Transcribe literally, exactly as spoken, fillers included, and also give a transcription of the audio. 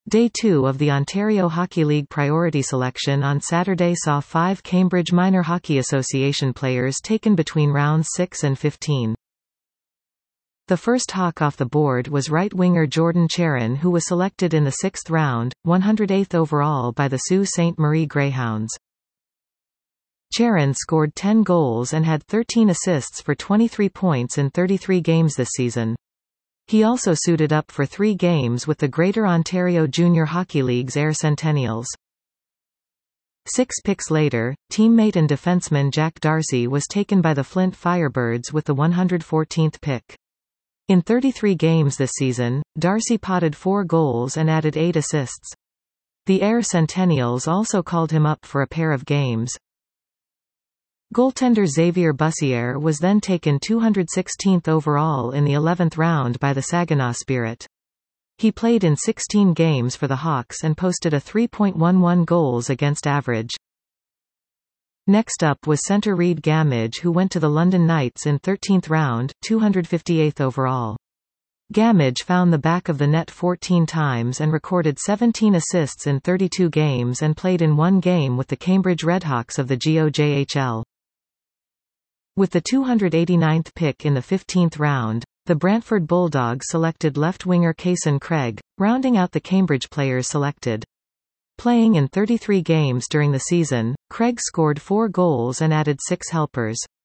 Day two of the Ontario Hockey League priority selection on Saturday saw five Cambridge Minor Hockey Association players taken between rounds six and fifteen. The first Hawk off the board was right winger Jordan Charon, who was selected in the sixth round, one hundred eighth overall by the Sault Ste. Marie Greyhounds. Charon scored ten goals and had thirteen assists for twenty-three points in thirty-three games this season. He also suited up for three games with the Greater Ontario Junior Hockey League's Ayr Centennials. Six picks later, teammate and defenseman Jack Darcy was taken by the Flint Firebirds with the one hundred fourteenth pick. In thirty-three games this season, Darcy potted four goals and added eight assists. The Ayr Centennials also called him up for a pair of games. Goaltender Xavier Bussière was then taken two hundred sixteenth overall in the eleventh round by the Saginaw Spirit. He played in sixteen games for the Hawks and posted a three point one one goals against average. Next up was centre Reid Gamage, who went to the London Knights in thirteenth round, two hundred fifty-eighth overall. Gamage found the back of the net fourteen times and recorded seventeen assists in thirty-two games and played in one game with the Cambridge Redhawks of the G O J H L. With the two hundred eighty-ninth pick in the fifteenth round, the Brantford Bulldogs selected left winger Kaysen Craig, rounding out the Cambridge players selected. Playing in thirty-three games during the season, Craig scored four goals and added six helpers.